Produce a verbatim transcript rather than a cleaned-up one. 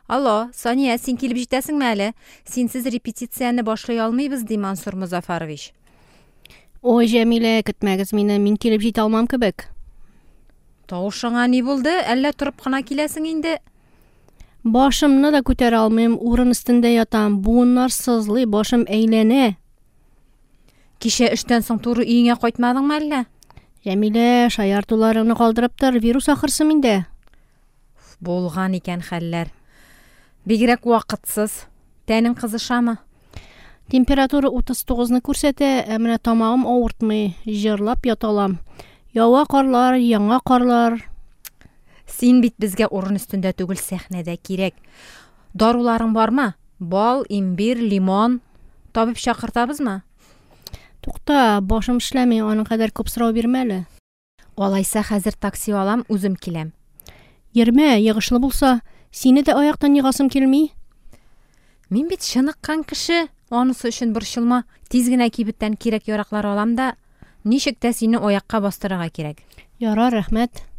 Алло, Соня, син килеп җитәсеңме әле? Синсез репетицияны башлый алмыйбыз, ди Мансур Музафарович. Ой, Җәмилә, көтмәгез мине, мин килеп җитә алмам кебек. Тавышыңа ни булды? Әллә торып кына киләсең инде? Башымны да күтәрә алмыйм, урын өстендә ятам, буыннар сызлый, башым әйләнә. Кичә эштән соң туры өеңә кайтмадыңмы әллә? Җәмилә, шаяртуларыңны калдырып тор, вирус ахырсы миндә. Булган икән хәлләр. Бигрәк вакытсыз. Тәнең кызышамы? Температура утыз тугызны күрсәтә, ә менә тамагым авыртмый, җырлап яталам. Ява карлар, яңа карлар. Син бит безгә урын өстендә түгел, сәхнәдә кирәк. Даруларың бармы? Бал, имбир, лимон. Табып чакыртабызмы? Тукта, башым эшләми, аның кадәр күп сорау бирмә әле. Алайса хәзер такси алам, үзем киләм. Йөрмә, йыгышлы булса, сине дә аяктан йыгасым килми. Мин бит шыныккан кеше, анысы өчен борчылма. Тиз генә кибеттән кирәк яраклар алам да, ничек тә сине аякка бастырырга кирәк. Ярар, рәхмәт.